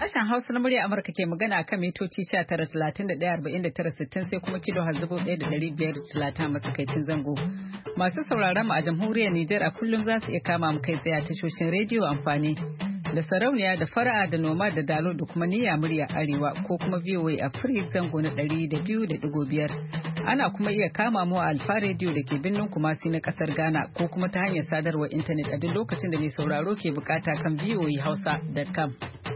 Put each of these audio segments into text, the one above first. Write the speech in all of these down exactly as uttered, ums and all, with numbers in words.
Sashen Hausa na murya Amurka ke magana kan mitoci sha tara talatin da ɗaya arba'in da tara sittin sai kuma kilo harzubo ɗaya da ɗari biyar da talatin a matsakaicin zango. Masu sauraron mu a jamhuriyar Nijar a kullum za su iya kama mu kai tsaye a tashoshin rediyo amfani da sarauniya da fara'a da noma da dalo da kuma niyya murya arewa ko kuma V O A a free zango na ɗari da biyu da ɗigo biyar. Ana kuma iya kama mu a Alfa rediyo da ke birnin Kumasi na kasar Ghana ko kuma ta hanyar sadarwar intanet a duk lokacin da mai sauraro ke bukata kan v o a hausa dot com.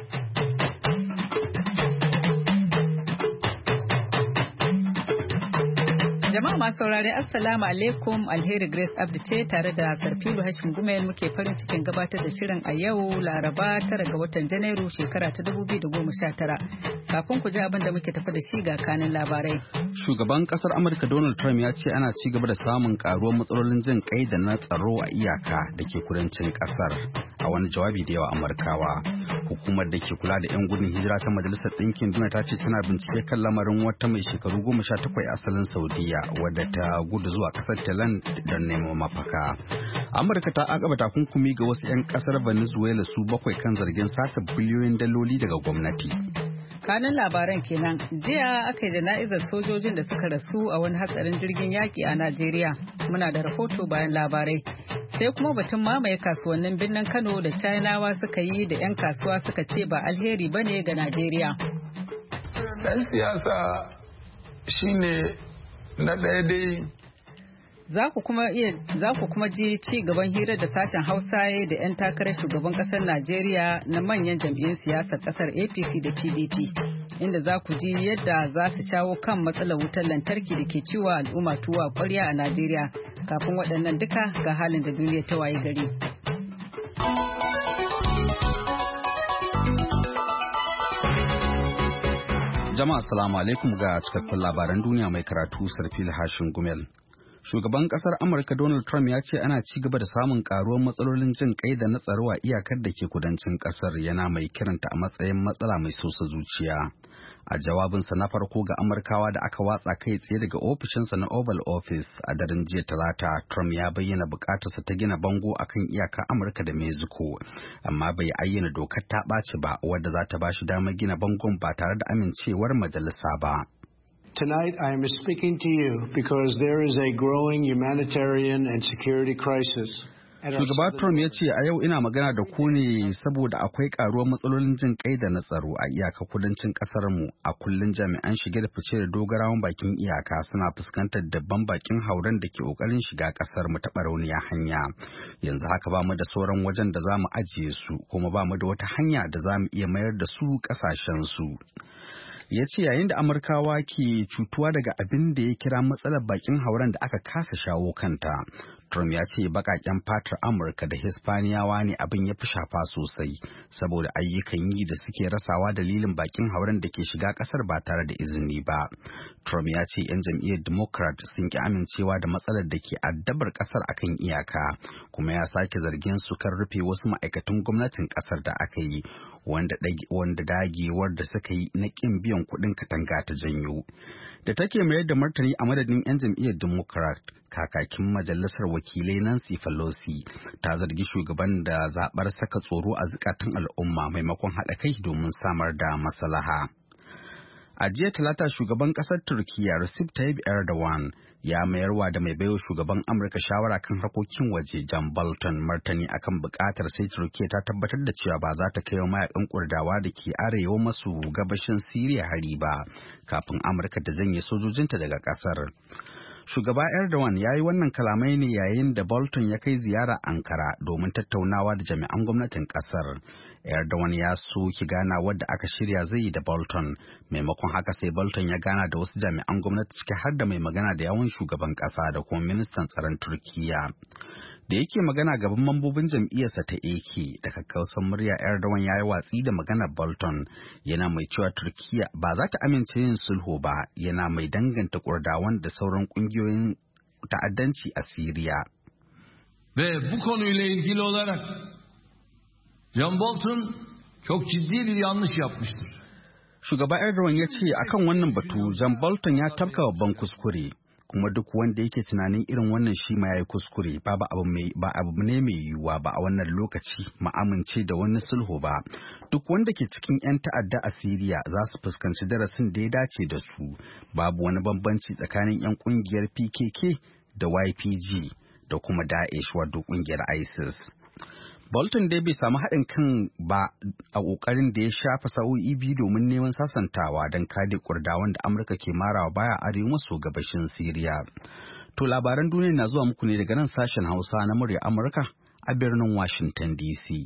Jama'a masu saurare Assalamu alaikum, Alheri Grace Abdi ce tare da Sarfilu Hashim Gumel muke farin cikin gabatar da shirin a yau Laraba tara ga watan Janairu shekara ta dubu biyu da goma sha tara. Kafin ku ji abin da muke tafi da shi ga kanin labarai. Shugaban kasar Amurka Donald Trump ya ce ana ci gaba da samun karuwar matsalolin jin kai da na tsaro a iyaka da ke kudancin kasar. A wani jawabi da yawa Amurkawa, hukumar da ke kula da 'yan gudun hijira ta Majalisar Ɗinkin Duniya ta ce tana bincike kan lamarin wata mai shekaru goma sha takwai asalin Saudiya wadda ta gudu zuwa kasar Thailand don neman mafaka. Amurka ta akaba takunkumi ga wasu 'yan kasar Venezuela su bakwai kan zargin sata biliyoyin daloli daga gwamnati. Kanin labaran kenan, jiya aka yi jana'izar sojojin da suka rasu a wani hatsarin jirgin yaƙi a Najeriya. Muna da rahoto bayan labarai. Sai kuma batun mamaye kasuwannin birnin Kano da Chinawa suka yi da 'yan kasuwa suka ce ba alheri ba ne ga Najeriya. Dan siyasa shine na ɗaya dai. Za ku kuma iya za ku kuma ji ci gaban hirar da sashen Hausa da 'yan takarar shugaban kasar Najeriya na manyan jam'iyyun siyasar kasar A P C da P D P, inda za ku ji yadda za su shawo kan matsalar wutar lantarki da ke ciwa al'umma tuwa ƙwarya a Najeriya. Kafin waɗannan duka ga halin da duniya ta waye gari. Jama'a assalamu alaikum ga cikakkun labaran duniya mai karatu Sarfil Hashin Gumel. Shugaban kasar Amurka Donald Trump ya ce ana ci gaba da samun karuwar matsalolin jin kai da na tsaro a iyakar da ke kudancin kasar, yana mai kiranta a matsayin matsala mai sosa zuciya. A jawabinsa na farko ga Amurkawa da aka watsa kai tsaye daga ofishinsa na Oval Office a daren jiya Talata, Trump ya bayyana bukatarsa ta gina bango akan iyakar Amurka da Mexico, amma bai ayyana dokar ta ɓaci ba wadda za ta ba shi damar gina bangon ba tare da amincewar majalisa ba. Tonight I am speaking to you because there is a growing humanitarian and security crisis. Shugaba Trump ya ce a yau ina magana da ku ne saboda akwai karuwar matsalolin jin kai da na tsaro a iyaka kudancin kasar mu. A kullun jami'an shige da fice da dogarawan bakin iyaka suna fuskantar dabban bakin hauren da ke kokarin shiga kasar mu ta barauniya hanya. Yanzu haka ba mu da sauran wajen da za mu ajiye su, kuma ba mu da wata hanya da za mu iya mayar da su kasashen su. Ya ce yayin da Amurkawa ke cutuwa daga abin da ya kira matsalar bakin hauren da aka kasa shawo kanta, Trump ya ce baƙaƙen fatar Amurka da Hispaniyawa ne abin ya fi shafa sosai saboda ayyukan yi da suke rasawa dalilin bakin hauren da ke shiga ƙasar ba tare da izini ba. Trump ya ce 'yan jam'iyyar Democrat sun ki amincewa da matsalar da ke addabar ƙasar akan iyaka, kuma ya sake zargin su kan rufe wasu ma'aikatan gwamnatin ƙasar da aka yi wanda wanda dagewar da suka yi na ƙin biyan kuɗin katanga ta janyo. Da take mayar da martani a madadin 'yan jam'iyyar Democrat, kakakin majalisar wakilai Nancy Pelosi ta zargi shugaban da zaɓar saka tsoro a zukatan al'umma maimakon haɗa kai domin samar da maslaha. A jiya Talata shugaban ƙasar Turkiyya Recep Tayyip Erdogan ya mayarwa da mai baiwa shugaban Amurka shawara kan harkokin waje John Bolton martani akan buƙatar sai Turkiyya ta tabbatar da cewa ba za ta kai wa mayakan Kurdawa da ke arewa maso gabashin Siriya hari ba kafin Amurka ta janye sojojinta daga ƙasar. Shugaba Erdogan ya yi wannan kalamai ne yayin da Bolton ya kai ziyara Ankara domin tattaunawa da jami'an gwamnatin kasar. Erdogan ya so ki gana wadda aka shirya zai yi da Bolton. Maimakon haka sai Bolton ya gana da wasu jami'an gwamnati ciki har da mai magana da yawun shugaban kasa da kuma ministan tsaron Turkiyya. Da yake magana gaban mambobin jam'iyyarsa ta A K da kakkausan murya, Erdogan ya yi watsi da maganar Bolton, yana mai cewa Turkiyya ba za ta amince yin sulhu ba, yana mai danganta Kurdawan da sauran kungiyoyin ta'addanci a Siriya. Ve bu konuyla ilgili olarak John Bolton çok ciddi bir yanlış yapmıştır. Shugaba Erdogan ya ce akan wannan batu John Bolton ya tafka babban kuskure. kuma duk wanda yake tunanin irin wannan shi ma yayi kuskure ba abu mai ba abu ne mai yiwuwa ba a wannan lokaci mu amince da wani sulhu ba. Duk wanda ke cikin 'yan ta'adda a Siriya za su fuskanci darasin da ya dace da su. Babu wani bambanci tsakanin 'yan kungiyar P K K da Y P G da kuma Daesh wato kungiyar ISIS. Bolton dai bai samu haɗin kan ba a ƙoƙarin da ya shafa sa'o'i biyu domin neman sasantawa don kare Kurdawan da Amurka ke marawa baya arewa maso gabashin Siriya. To labaran duniya na zuwa muku ne daga nan sashen Hausa na murya Amurka a birnin Washington D C.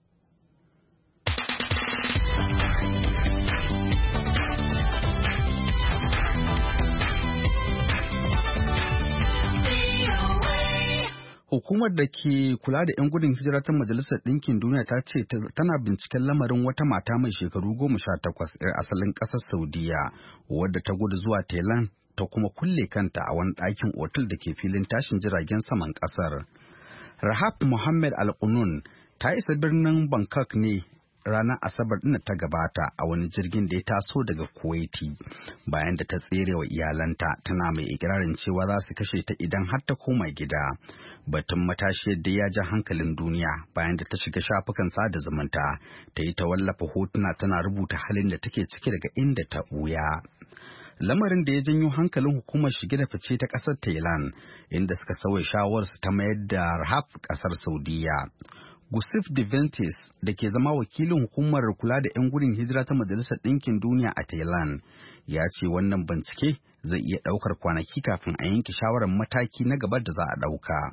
Hukumar da ke kula da 'yan gudun hijira ta Majalisar Ɗinkin Duniya ta ce tana binciken lamarin wata mata mai shekaru goma sha takwas 'yar asalin ƙasar Saudiya wadda ta gudu zuwa Thailand ta kuma kulle kanta a wani ɗakin otal da ke filin tashin jiragen saman ƙasar. Rahab Mohammed Al-Qunun ta isa birnin Bangkok ne ranar Asabar ɗin ta gabata a wani jirgin da ya taso daga Kuwaiti bayan da ta tsere wa iyalanta tana mai ikirarin cewa za su kashe ta idan har ta koma gida. Batun matashi yadda ya ja hankalin duniya bayan da ta shiga shafukan sada zumunta ta yi ta wallafa hotuna tana rubuta halin da take ciki daga inda ta ɓuya. Lamarin da ya janyo hankalin hukumar shige da fice ta ƙasar Thailand inda suka sauya shawararsu ta mayar da Rahab ƙasar Saudiya. Gusif Deventis da ke zama wakilin hukumar kula da 'yan gudun hijira ta Majalisar Ɗinkin Duniya a Thailand ya ce wannan bincike zai iya ɗaukar kwanaki kafin a yanke shawarar mataki na gaba da za a ɗauka.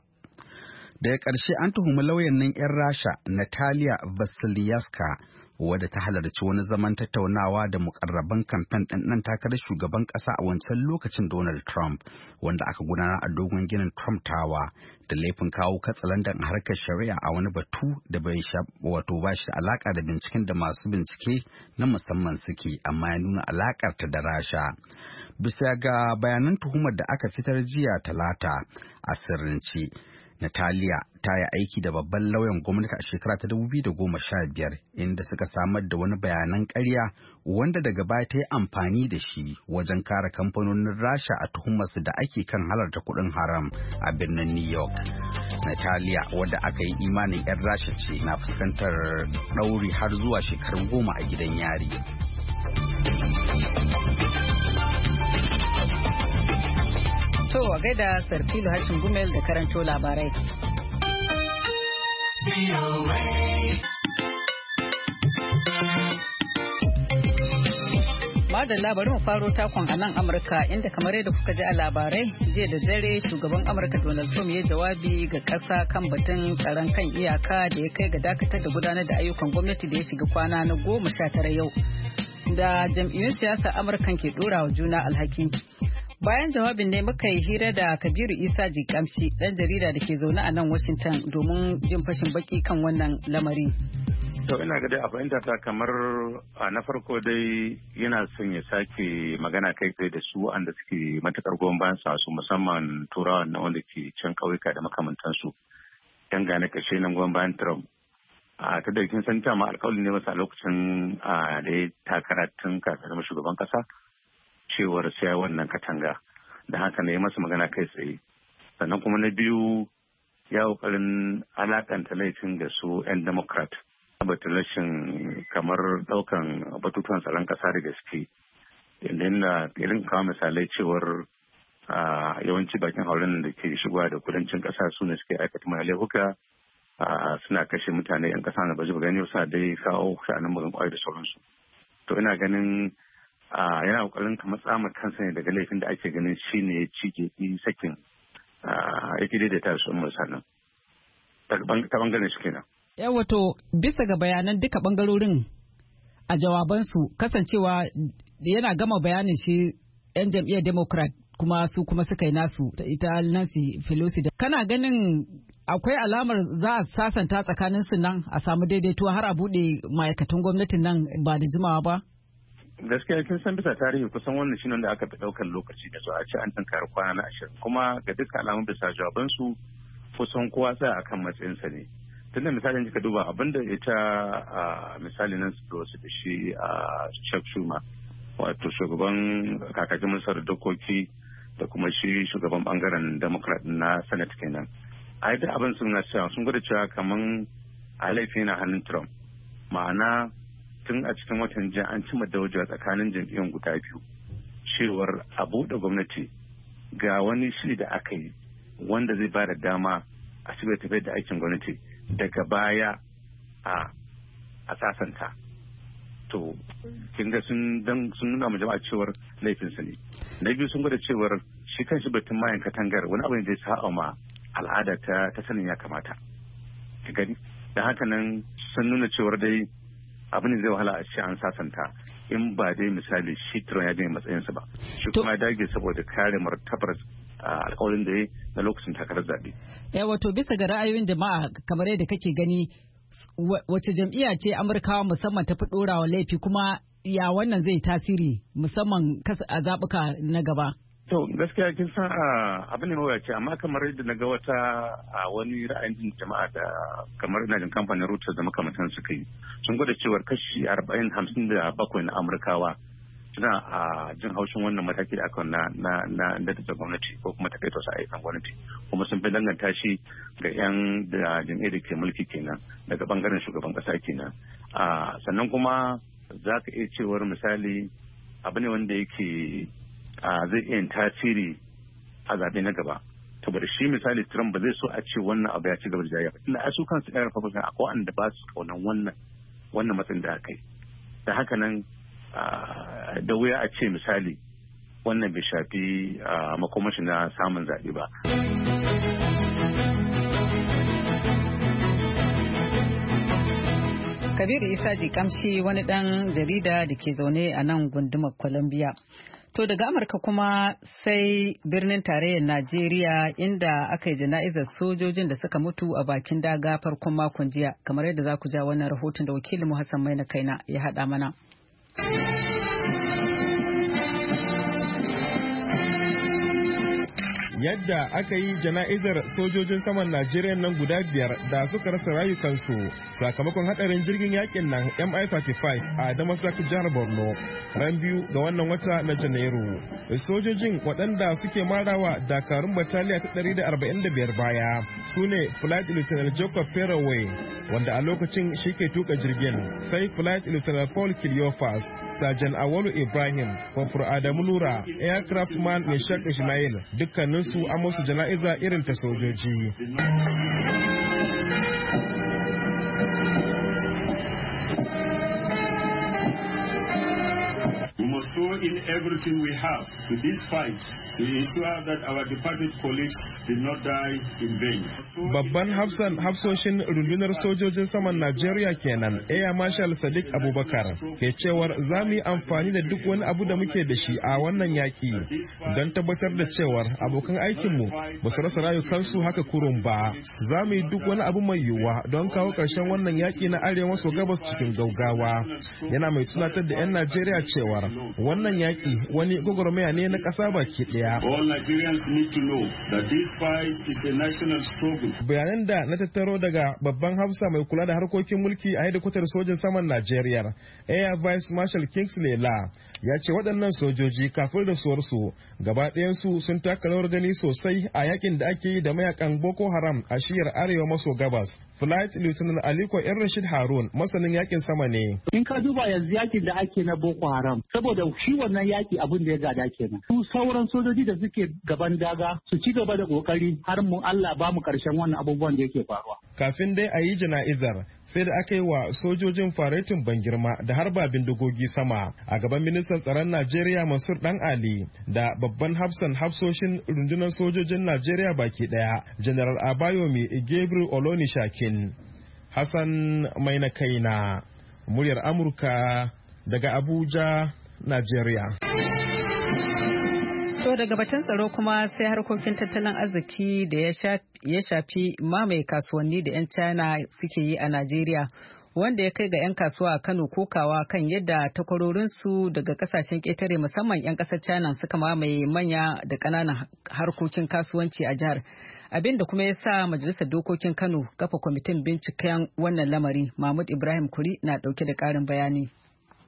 Daga ƙarshe an tuhumi lauyan nan 'yan Rasha Natalia Vasilyaska wadda ta halarci wani zaman tattaunawa da mukarraban kamfen ɗin nan takarar shugaban ƙasa a wancan lokacin Donald Trump wanda aka gudanar a dogon ginin Trump Tower da laifin kawo katsalandan a harkar shari'a a wani batu da bai wato ba shi alaka da binciken da masu bincike na musamman suke amma ya nuna alakar ta da Rasha. Bisa ga bayanan tuhumar da aka fitar jiya Talata a sirrince, Natalia ta yi aiki da babban lauyan gwamnati a shekara ta dubu biyu da goma sha biyar inda suka samar da wani bayanan ƙarya wanda daga baya ta yi amfani da shi wajen kare kamfanonin Rasha a tuhumarsu da ake kan halarta kuɗin haram a birnin New York. Natalia wadda aka yi imanin 'yan Rasha ce na fuskantar ɗauri har zuwa shekaru goma a gidan yari. To a gaida Sarfilu Hashim Gumel da karanto labarai. Madalla bari mu faro takon a nan Amurka inda kamar yadda kuka ji a labarai jiya da dare shugaban Amurka Donald Trump ya jawabi ga ƙasa kan batun tsaron kan iyaka da ya kai ga dakatar da gudanar da ayyukan gwamnati da ya shiga kwana na goma sha tara yau da jam'iyyun siyasar Amurkan ke ɗora wa juna alhaki. Bayan jawabin ne muka yi hira da Kabiru Isa Jikamshi ɗan jarida da ke zaune a nan Washington domin jin fashin baki kan wannan lamari. To ina ga dai a fahimta ta kamar a na farko dai yana son ya sake magana kai tsaye da su wanda suke matakar goyon bayan su musamman turawan na wanda ke can kauyuka da makamantansu yan gane kashe nan goyon bayan Trump. A ta da kin san ta ma alƙawari ne masa a lokacin da ya takara tun kafin zama shugaban kasa cewar sai wannan katanga da haka ne ya masa magana kai tsaye. Sannan kuma na biyu ya ƙoƙarin alakanta laifin ga su 'yan Democrat. Batun rashin kamar daukan batutuwan tsaron kasa da gaske inda irin kawo misalai cewar yawanci bakin hauren da ke shigowa da kudancin kasa su ne suke aikata mai laifuka suna kashe mutane yan kasa na baji gani suna dai kawo sha'anin bugan kwai da sauransu. To ina ganin yana kokarin kamar tsama kansa ne daga laifin da ake ganin shi ne ya cike sakin yake daidaita su umar sannan ta bangaren shi kenan. Wato bisa ga bayanan duka bangarorin a jawabansu kasancewa yana gama bayanin shi 'yan jam'iyyar Democrat kuma su kuma suka yi nasu ita Nancy Pelosi da kana ganin akwai alamar za a sasanta tsakanin su nan a samu daidaituwa har a bude ma'aikatan gwamnatin nan ba da jimawa ba? Gaskiya kin san bisa tarihi kusan wannan shi da aka fi daukar lokaci da zuwa a ce an tankara kwana na ashirin kuma ga dukkan alamun bisa jawabansu kusan kowa tsaya akan matsayinsa ne. Tunda misalin kika duba abinda ita a misali nan su wasu da shi a Chuck Schumer wato shugaban kakakin masar dokoki da kuma shi shugaban bangaren Democrat na Senate kenan. Ai da abin sun cewa sun gwada cewa kaman a laifi na hannun Trump. Ma'ana tun a cikin watan jiya an cimma da wajen tsakanin jam'iyyun guda biyu cewar a buɗe gwamnati ga wani shiri da aka yi wanda zai ba da dama a shiga tafiyar da aikin gwamnati daga baya a a sasanta. To kin ga sun dan sun nuna mu jama'a cewar laifin su ne. Na biyu sun gwada cewar shi kan shi batun mayan katangar wani abu ne da ya sa'a ma al'ada ta ta sanin ya kamata. Ki gani da haka nan sun nuna cewar dai abu ne zai wahala a ce an sasanta in ba dai misali shi Trump ya gani matsayinsa ba. Shi kuma ya dage saboda kare martabar alƙawarin da ya na lokacin takarar zaɓe. Ya wato bisa ga ra'ayoyin jama'a kamar yadda kake gani wace jam'iyya ce Amurkawa musamman ta fi ɗorawa laifi kuma ya wannan zai tasiri musamman a zaɓuka na gaba? To gaskiya kin san abin ne mawuyaci amma kamar yadda na ga wata a wani ra'ayin jama'a da kamar ina jin kamfanin Reuters da makamantan suka yi sun gwada cewar kashi arba'in hamsin da bakwai na Amurkawa suna a jin haushin wannan mataki da aka na na na da gwamnati ko kuma takaita wasu ayyukan gwamnati kuma sun fi danganta shi ga yan da jam'iyyar da ke mulki kenan daga bangaren shugaban kasa kenan sannan kuma za ka iya cewar misali abu ne wanda yake zai iya tasiri a zaɓe na gaba saboda shi misali Trump ba zai so a ce wannan abu ya ci gaba da jayya ba ina su kansu ɗan Republican akwai wanda ba su kaunan wannan wannan matsin da aka yi da haka nan da wuya a ce misali wannan bai shafi makomashi na samun zaɓe ba. Kabiru Isa Jikamshi wani ɗan jarida da ke zaune a nan gundumar Columbia. To daga Amurka kuma sai birnin tarayyar Najeriya inda aka yi jana'izar sojojin da suka mutu a bakin daga farkon makon jiya kamar yadda za ku ja wannan rahoton da wakilin mu Hassan Maina Kaina ya haɗa mana. Yadda aka yi jana'izar sojojin saman Najeriya nan guda biyar da suka rasa rayukansu sakamakon hadarin jirgin yakin nan M I thirty-five a Damasak jihar Borno ran biyu ga wannan wata na Janairu. Sojojin waɗanda suke marawa dakarun bataliya ta ɗari da arba'in da biyar baya su ne Flight Lieutenant Jacob Fairway wanda a lokacin shi ke tuka jirgin, sai Flight Lieutenant Paul Kiliofas, Sergeant Awalu Ibrahim, Kofur Adamu Nura, Aircraftman Meshak Ismail, dukkaninsu su an musu jana'iza irin ta sojoji. We must throw in everything we have to this fight to ensure that our departed colleagues did not die in vain. Babban hafsan hafsoshin rundunar sojojin saman Najeriya kenan, Air Marshal Sadiq Abubakar, ke cewar za mu yi amfani da duk wani abu da muke da shi a wannan yaki don tabbatar da cewar abokan aikinmu ba su rasa rayukansu haka kurun ba. Za mu yi duk wani abu mai yiwuwa don kawo ƙarshen wannan yaki na arewa maso gabas cikin gaugawa. Yana mai tunatar da 'yan Najeriya cewar wannan yaki wani gwagwarmaya ne na ƙasa baki ɗaya. All Nigerians need to know that this fight is a national struggle. Bayanan da na tattaro daga babban hafsa mai kula da harkokin mulki a hedikwatar sojin saman Najeriya, Air Vice Marshal Kingsley La, ya ce waɗannan sojoji kafin da suwarsu gaba ɗayansu sun taka rawar gani sosai a yakin da ake yi da mayakan Boko Haram a shiyar arewa maso gabas. Flight Lieutenant Aliko Yan Rashid Harun masanin yakin sama ne. In ka duba yanzu yakin da ake na Boko Haram, saboda shi wannan yaki abin da ya gada kenan. Su sauran sojoji da suke gaban daga su ci gaba da kokari har mu Allah ba mu karshen wannan abubuwan da yake faruwa. Kafin dai a yi jana'izar sai da aka yi wa sojojin faretin ban girma da harba bindigogi sama a gaban ministan tsaron Najeriya Mansur Dan Ali da babban hafsan hafsoshin rundunar sojojin Najeriya baki daya General Abayomi Gabriel Olonishakin. Hassan Maina Kaina, muryar Amurka daga Abuja, Najeriya. To daga batun tsaro kuma sai harkokin tattalin arziki da ya shafi mamaye kasuwanni da 'yan China suke yi a Najeriya, wanda ya kai ga 'yan kasuwa a Kano kokawa kan yadda takwarorinsu daga kasashen ƙetare musamman 'yan ƙasar China suka mamaye manya da ƙananan harkokin kasuwanci a jihar. Abin da kuma ya sa Majalisar Dokokin Kano kafa kwamitin binciken wannan lamari. Mahmud Ibrahim Kuri na ɗauke da ƙarin bayani.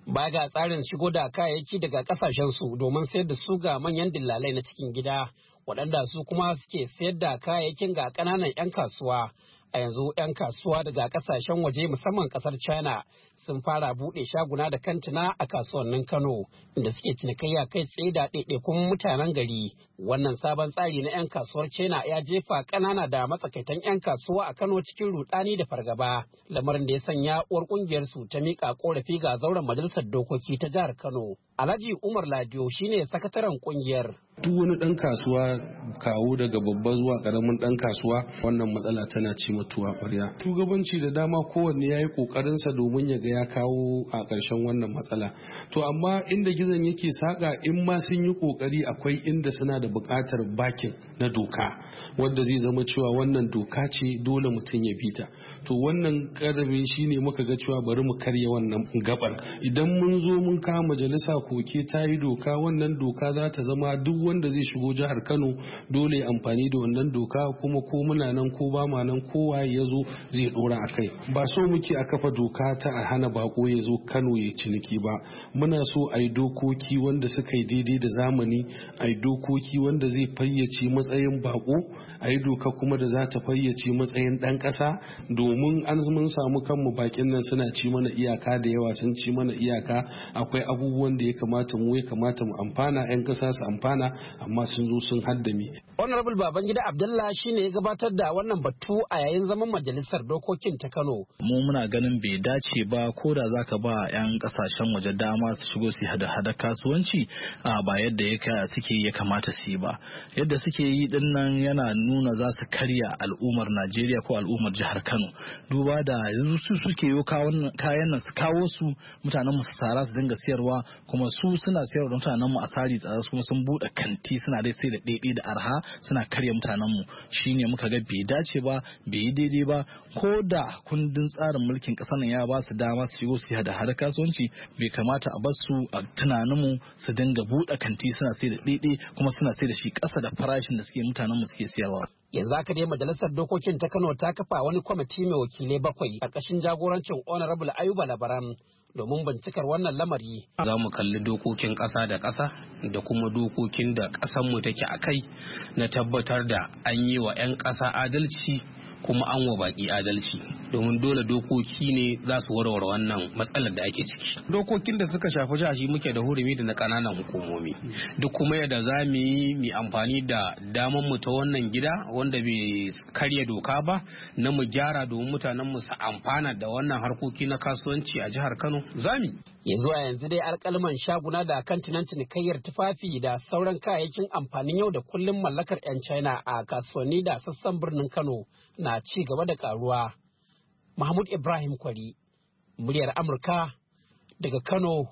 Ba ga tsarin shigo da kayayyaki daga kasashensu domin sayar da su ga manyan dillalai na cikin gida, waɗanda su kuma suke sayar da kayayyakin ga ƙananan 'yan kasuwa. A yanzu 'yan kasuwa daga kasashen waje musamman kasar China sun fara buɗe shaguna da kantina a kasuwannin Kano inda suke cinikayya kai tsaye da ɗaiɗaikun mutanen gari. Wannan sabon tsari na 'yan kasuwar China ya jefa ƙanana da matsakaitan 'yan kasuwa a Kano cikin rudani da fargaba, lamarin da ya sanya uwar ƙungiyar su ta miƙa ƙorafi ga zauren majalisar dokoki ta jihar Kano. Alhaji Umar Ladiyo shine sakataren ƙungiyar. Duk wani ɗan kasuwa kawo daga babba zuwa ƙaramin ɗan kasuwa wannan matsala tana ci mutuwa ƙwarya. Shugabanci da dama kowanne ya yi ƙoƙarinsa domin ya ga ya kawo a ƙarshen wannan matsala. To amma inda gizon yake saƙa in ma sun yi ƙoƙari akwai inda suna da buƙatar bakin na doka wanda zai zama cewa wannan doka ce dole mutum ya bi ta. To wannan ƙarami shine muka ga cewa bari mu karya wannan gabar. Idan mun zo mun kawo majalisa koke ta yi doka, wannan doka za ta zama duk wanda zai shigo jihar Kano dole amfani da wannan doka, kuma ko muna nan ko ba ma nan kowa ya zo zai dora a kai. Ba so muke a kafa doka ta a hana bako ya zo Kano ya ciniki ba. Muna so a yi dokoki wanda suka yi daidai da zamani, a yi dokoki wanda zai fayyace matsayin bako, a yi doka kuma da za ta fayyace matsayin ɗan ƙasa, domin an mun samu kanmu bakin nan suna ci mana iyaka da yawa, sun ci mana iyaka. Akwai abubuwan da ya kamata mu ya kamata mu amfana, 'yan ƙasa su amfana, amma sun zo sun haddame. Honorable Babangida Abdullah shine ya gabatar da wannan batu a yayin zaman majalisar dokokin ta Kano. Mu muna ganin bai dace ba, ko da zaka ba 'yan kasashen waje dama su shigo su hada hada kasuwanci ba yadda ya suke ya kamata su yi ba. Yadda suke yi din nan yana nuna za su karya al'ummar Najeriya ko al'ummar jihar Kano. Duba da yanzu su suke yi kayan nan su kawo su mutanen mu su tsara su dinga siyarwa, kuma su suna siyarwa da mutanen mu a sari tsara, kuma sun bude kanti suna dai sai da daidai da arha suna karya mutanen mu. Shine muka ga bai dace ba, bai yi daidai ba. Ko da kundin tsarin mulkin kasar nan ya ba su dama su shigo su hada hada kasuwanci, bai kamata a bar su a tunanin mu su dinga bude kanti suna sai da daidai kuma suna sai da shi kasa da farashin da suke mutanen mu suke siyarwa. Yanzu haka dai majalisar dokokin ta Kano ta kafa wani kwamiti mai wakilai bakwai ƙarƙashin jagorancin Honorable Ayuba Labaran domin bincikar wannan lamari. Za mu kalli dokokin ƙasa da ƙasa da kuma dokokin da ƙasanmu take a kai na tabbatar da an yi wa 'yan ƙasa adalci kuma an wa baƙi adalci, domin dole dokoki ne za su warware wannan matsalar da ake ciki. Dokokin da suka shafi jiha muke da hurumi da na ƙananan hukumomi, duk kuma yadda za mu yi mu amfani da damar mu ta wannan gida wanda bai karya doka ba na mu gyara domin mutanen mu su amfana da wannan harkoki na kasuwanci a jihar Kano zami. Ya zuwa yanzu dai alƙalman shaguna da kantinan cinikayyar tufafi da sauran kayayyakin amfanin yau da kullum mallakar 'yan China a kasuwanni da sassan birnin Kano na ci gaba da karuwa. Mahmud Ibrahim Kwari, muryar Amurka daga Kano,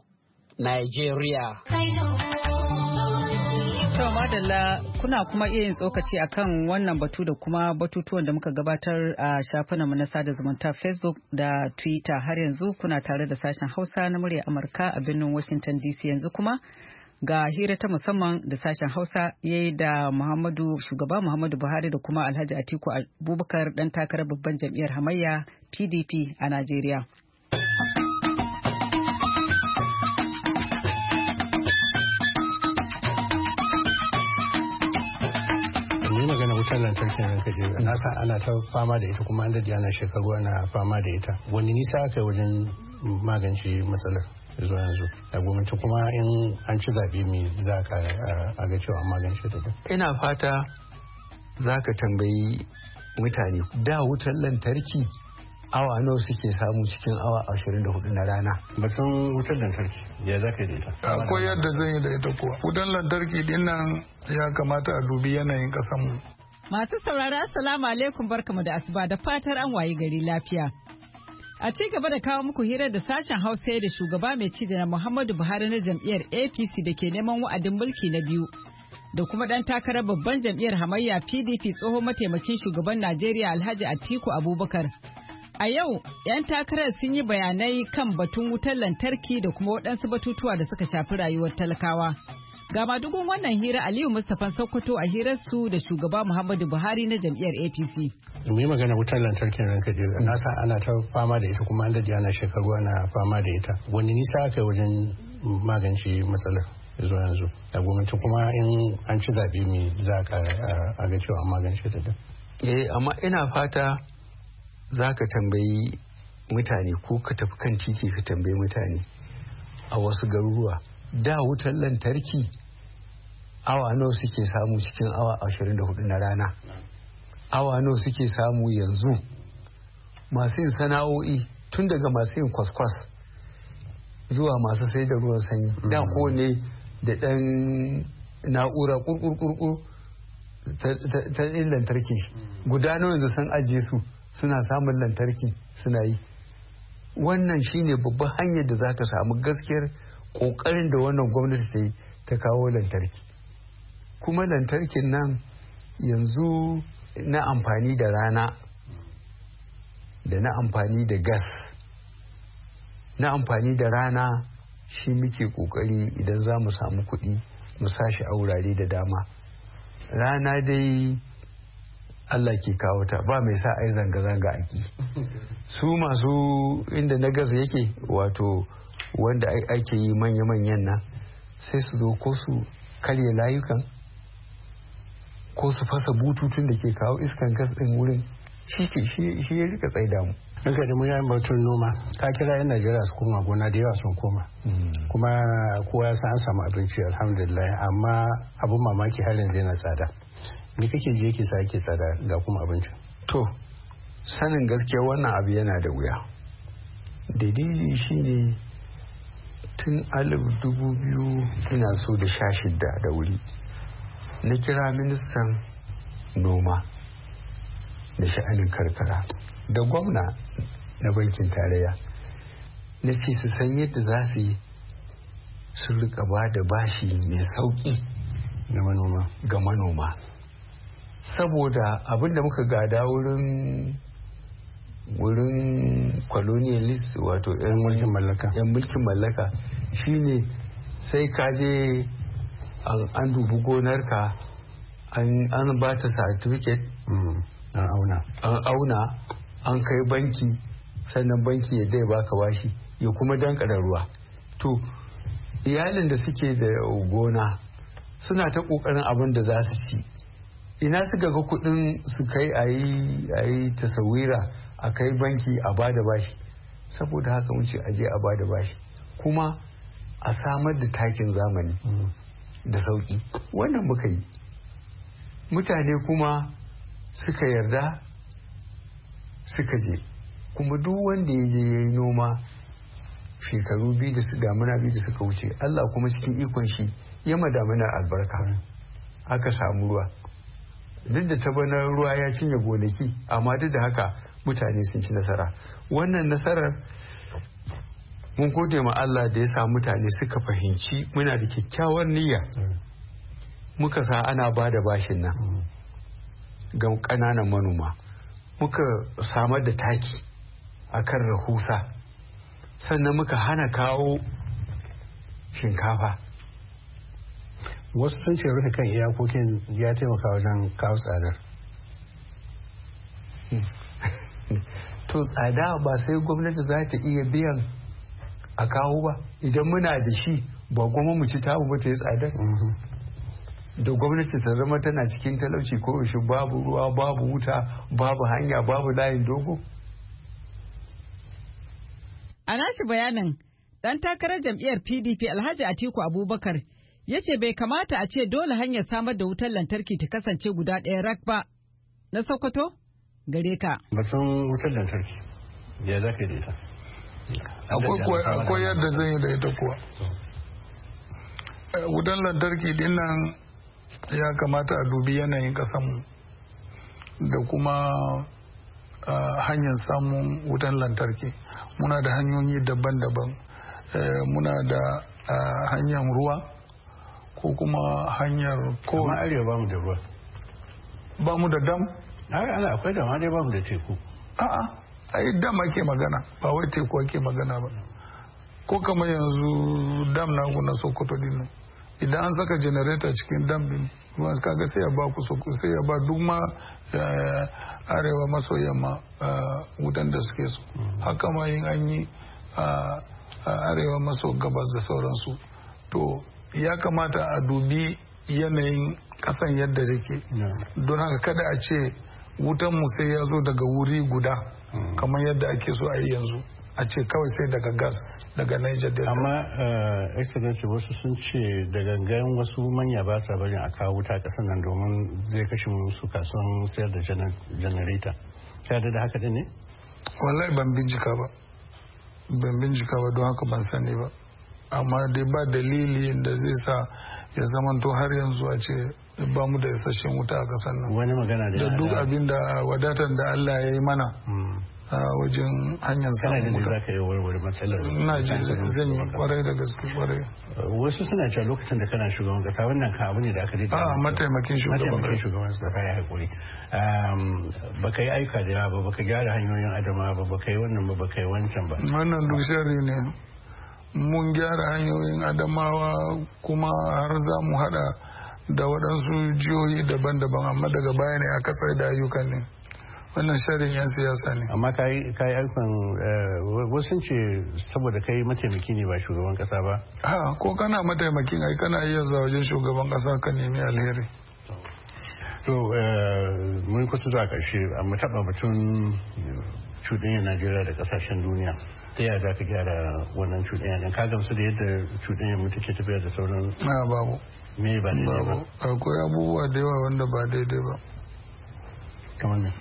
Nigeria. To madalla, kuna kuma iya yin tsokaci akan wannan batu da kuma batutuwan da muka gabatar a shafinanmu na sada zumunta Facebook da Twitter. Har yanzu kuna tare da sashen Hausa na muryar Amurka a birnin Washington D C. Yanzu kuma ga hira ta musamman da sashen Hausa ya yi da Muhammadu shugaba Muhammadu Buhari da kuma Alhaji Atiku Abubakar dan takarar babban jam'iyyar hamayya P D P a Najeriya. Ni magana wutar lantarki nan kaje na san ana ta fama da ita kuma an dade ana shekaru ana fama da ita. Wani nisa aka yi wajen magance matsalar zuwa yanzu a gwamnati, kuma in an ci zaɓe mai za ka a ga cewa magance ta? Ina fata za ka tambayi mutane da wutar lantarki awa nawa suke samu cikin awa ashirin da hudu na rana. Batun wutar lantarki ya za ka da ita? Akwai yadda zan yi da ita kuwa. Wutar lantarki din nan ya kamata a dubi yanayin ƙasanmu. Masu saurara assalamu alaikum, barkamu da asuba da fatar an wayi gari lafiya. A ci gaba da kawo muku hirar da sashen Hausa da shugaba mai ci da Muhammadu Buhari na jam'iyyar A P C da ke neman wa'adin mulki na biyu, da kuma ɗan takarar babban jam'iyyar hamayya P D P tsohon mataimakin shugaban Najeriya Alhaji Atiku Abubakar. A yau, 'yan takarar sun yi bayanai kan batun wutar lantarki da kuma waɗansu batutuwa da suka shafi rayuwar talakawa. Ga madugun wannan hira Aliyu Mustapha Sokoto a hirarsu da shugaba Muhammadu Buhari na jam'iyyar A P C. Mu yi magana wutar lantarkin ranka je na sa ana ta fama da ita kuma an dade ana shekaru ana fama da ita. Wani nisa aka yi wajen magance matsalar zuwa yanzu a gwamnati kuma in an ci zaɓe mai za a ga cewa an magance ta da. Eh amma ina fata za ka tambayi mutane ko ka tafi kan titi ka tambayi mutane a wasu garuruwa da wutar lantarki awa nawa suke samu cikin awa ashirin da hudu na rana, awa nawa suke samu yanzu. Masu yin sana'o'i tun daga masu yin kwaskwas zuwa masu sai da ruwan sanyi da ko ne da ɗan na'ura kurkurkurkur ta yin lantarki guda nawa yanzu sun ajiye su suna samun lantarki suna yi. Wannan shine babban hanyar da za ka samu gaskiyar kokarin da wannan gwamnati ta yi ta kawo lantarki. Kuma lantarkin nan yanzu na amfani da rana da na amfani da gas. Na amfani da rana shi muke kokari idan za mu samu kuɗi mu sashi a wurare da dama. Rana dai Allah ke kawo ta ba mai sa ai zanga-zanga aki. Su masu inda na gas yake wato wanda ake yi manya-manyan nan sai su zo ko su karya layukan ko su fasa bututun da ke kawo iskan gas din wurin shi ya rika tsaida mu. Daga da mun yi batun noma ka kira yan Najeriya su koma gona da yawa sun koma kuma kowa ya san an samu abinci alhamdulillah amma abun mamaki har yanzu yana tsada. Me kake ji yake sa yake tsada ga kuma abinci? To sanin gaskiya wannan abu yana da wuya. Dalili shine tun alif dubu biyu ina so da sha shida da wuri na kira ministan noma da sha'anin karkara da gwamna na bankin tarayya na ce su san yadda za su yi su rika ba da bashi mai sauki ga manoma ga manoma saboda abinda muka gada wurin wurin colonialist wato yan mulkin mallaka yan mulkin mallaka shine sai ka je an dubi gonarka an ba ta certificate an auna an auna an kai banki sannan banki ya dai baka bashi ya kuma dankara ruwa. To iyalin da suke da gona suna ta kokarin abin da za su ci ina suka ga kudin su kai a yi tasawira a kai banki a bada bashi. Saboda haka mun ce aje a bada bashi kuma a samar da takin zamani da sauki. Wannan muka yi mutane kuma suka yarda suka je kuma duk wanda ya je ya yi noma shekaru biyu da su damuna biyu da suka wuce Allah kuma cikin ikon shi ya madamuna albarka aka samu ruwa. Duk da tabanar ruwa ya cinye gonaki amma duk da haka mutane sun ci nasara. Wannan nasarar mun gode ma Allah da ya sa mutane suka fahimci muna da kyakkyawar niyya muka sa ana ba da bashin nan ga ƙananan manoma muka samar da taki a kan rahusa sannan muka hana kawo shinkafa. Wasu sun ce rufe kan iyakokin ya taimaka wajen kawo tsadar. To tsada ba sai gwamnati za ta iya biyan a kawo ba idan muna da shi ba goma mu ci tamu ba ta yi tsadar. Da gwamnati ta zama tana cikin talauci ko yaushe babu ruwa babu wuta babu hanya babu layin dogo. A nashi bayanin dan takarar jam'iyyar P D P Alhaji Atiku Abubakar ya ce bai kamata a ce dole hanyar samar da wutar lantarki ta kasance guda ɗaya rak ba. Na Sokoto gare ka. Batun wutar lantarki ya za ka da ita? Akwai yadda zan yi da ita kuwa. Wutar lantarki dinnan ya kamata a dubi yanayin kasanmu da kuma hanyar samun wutan lantarki. Muna da hanyoyi daban-daban. Muna da hanyar ruwa ko kuma hanyar ko amma arewa ba mu da ruwa ba mu da dam. Ai akwai dam dai ba mu da teku. A'a ai dam ake magana ba wai teku ake magana ba. Ko kamar yanzu dam na na Sokoto din idan an saka generator cikin dam din ruwan kaga sai ya ba ku so sai ya ba duk ma arewa maso yamma wutan da suke so. Haka ma yin an yi arewa maso gabas da sauransu. To ya kamata a dubi yanayin kasan yadda take, don haka kada a ce wutan mu sai ya zo daga wuri guda kamar yadda ake so a yi yanzu, a ce kawai sai daga gas daga Niger Delta. Amma excellency wasu sun ce da gangan wasu manya ba sa barin a kawo wuta kasan nan domin zai kashe musu kasuwan sayar da janareta. Ka da haka din ne? Wallahi ban bincika ba. Ban bincika ba don haka ban sani ba. Amma dai ba dalili da zai sa ya zamanto har yanzu a ce ba mu da isasshen wuta a kasan nan. Wani magana da duk abin da wadatar da Allah ya yi mana a wajen hanyar samun wuta. Kana da za ka yi warware matsalar? Ina ji zan yi kwarai da gaske kwarai. Wasu suna cewa lokacin da kana shugaban kasa wannan ka abu ne da aka rita. A mataimakin shugaban mataimakin shugaban kasa ya haƙuri. Baka yi aika da yawa ba, baka gyara hanyoyin adama ba, baka yi wannan ba, baka yi wancan ba. Wannan duk sharri ne. Mun gyara hanyoyin adamawa kuma har za mu hada da waɗansu jihohi daban-daban, amma daga baya ne aka sai da ayyukan ne. Wannan sharin yan siyasa ne. Amma ka yi ayyukan wasu ce saboda kai mataimaki ne ba shugaban kasa ba? Ha, ko kana mataimakin ai kana iya zuwa wajen shugaban kasa ka nemi alheri. To mun kusa zuwa ƙarshe, amma taɓa batun cuɗanyar Najeriya da ƙasashen duniya. Ta yaya za ka gyara wannan cuɗanya ɗin? Ka gamsu da yadda cuɗanyar mu take tafiya da sauran? Na babu. Me ba daidai ba? Akwai abubuwa da yawa wanda ba daidai ba. Kamar ne?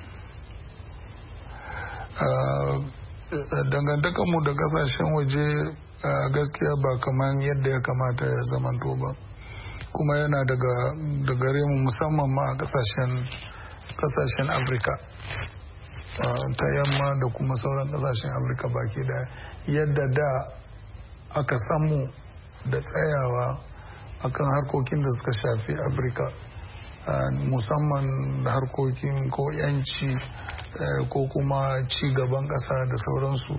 Dangantakarmu da kasashen waje gaskiya ba kamar yadda ya kamata ya zamanto ba, kuma yana daga gare mu musamman ma a kasashen kasashen Afirka ta yamma da kuma sauran kasashen Afirka baki da yadda da aka samu da tsayawa akan harkokin da suka shafi Afirka, musamman da harkokin ko yanci ko kuma ci gaban ƙasa da sauransu,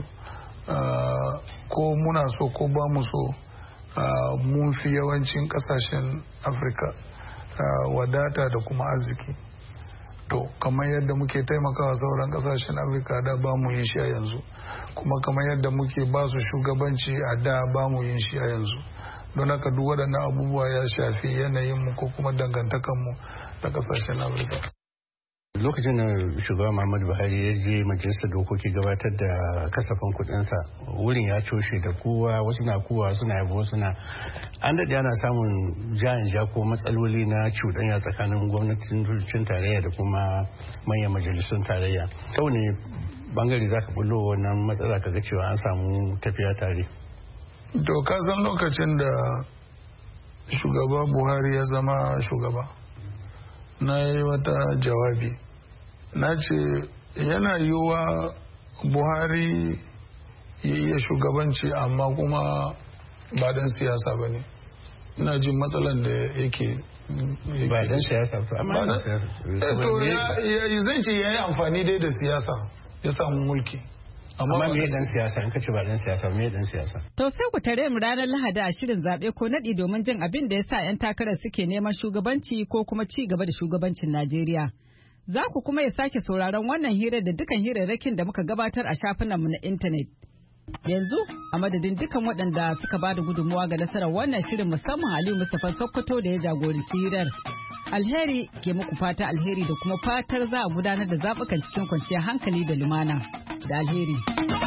ko muna so ko ba mu so mun fi yawancin ƙasashen Afirka wadata da kuma arziki. To kamar yadda muke taimakawa sauran ƙasashen Afirka da ba mu yin shi a yanzu, kuma kamar yadda muke ba su shugabanci a da ba mu yin shi a yanzu. Don haka duk waɗannan abubuwa ya shafi yanayinmu ko kuma dangantakanmu da ƙasashen Afirka. Lokacin da shugaban Muhammadu Buhari ya je majalisar dokoki gabatar da kasafin kudinsa, wurin ya coshe da kowa, wasu na kowa suna yabo suna an daɗe ana samun jayin ja ko matsaloli na cuɗanya tsakanin gwamnatin tarayya da kuma manyan majalisun tarayya. Kau ne bangare za ka bullo wannan matsala ka ga cewa an samu tafiya tare. To ka san lokacin da shugaba Buhari ya zama shugaba, na yi wata jawabi na ce yana yiwuwa Buhari ya iya shugabanci amma kuma ba dan siyasa ba ne. Ina jin matsalan da yake ba dan siyasa ba, amma zan ce ya yi amfani dai da siyasa ya samu mulki. Amma me dan siyasa in kace ba dan siyasa me dan siyasa? To sai ku tare mu ranar Lahadi a shirin zabe ko nadi domin jin abin da yasa yan takarar suke neman shugabanci ko kuma ci gaba da shugabancin Najeriya. Za ku kuma ya sake sauraron wannan hirar da dukan hirarrakin da muka gabatar a shafinan mu na intanet. Yanzu a madadin dukan waɗanda suka bada gudunmuwa ga nasarar wannan shirin, musamman Aliyu Mustapha Sokoto da ya jagoranci hirar. Alheri ke muku fata alheri da kuma fatar za a gudanar da zaɓukan cikin kwanciyar hankali da lumana. Da alheri.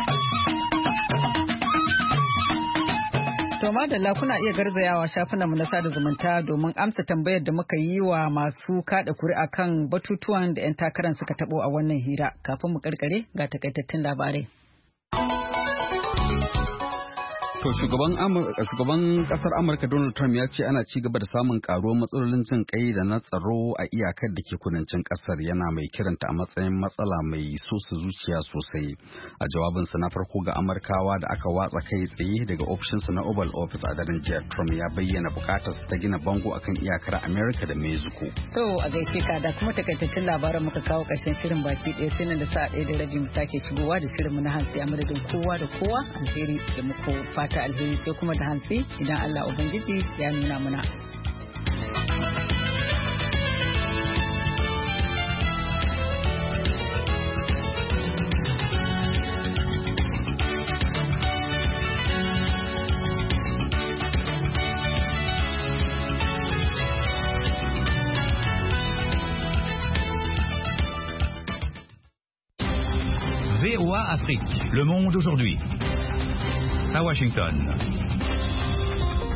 To madalla kuna iya garzayawa shafinanmu na sada zumunta domin amsa tambayar da muka yi wa masu kada kuri'a kan batutuwan da 'yan takarar suka tabo a wannan hira. Kafin mu karkare ga takaitattun labarai. To shugaban shugaban kasar Amurka Donald Trump ya ce ana ci gaba da samun karuwar matsalolin jin kai da na tsaro a iyakar da ke kudancin kasar, yana mai kiranta a matsayin matsala mai sosa zuciya sosai. A jawabinsa na farko ga Amurkawa da aka watsa kai tsaye daga ofishinsa na Oval Office a daren jiya, Trump ya bayyana bukatar ta gina bango akan iyakar Amerika da Mexico. To a gaishe ka da kuma takaitaccen labaran muka kawo karshen shirin baki ɗaya, sai nan da sa'a ɗaya da rabi mu sake shigowa da shirin mu na hantsi a madadin kowa da kowa. Alheri da muku fata fata alheri sai kuma da hantsi idan Allah Ubangiji ya nuna muna. V O A Afrique, le monde aujourd'hui. À Washington.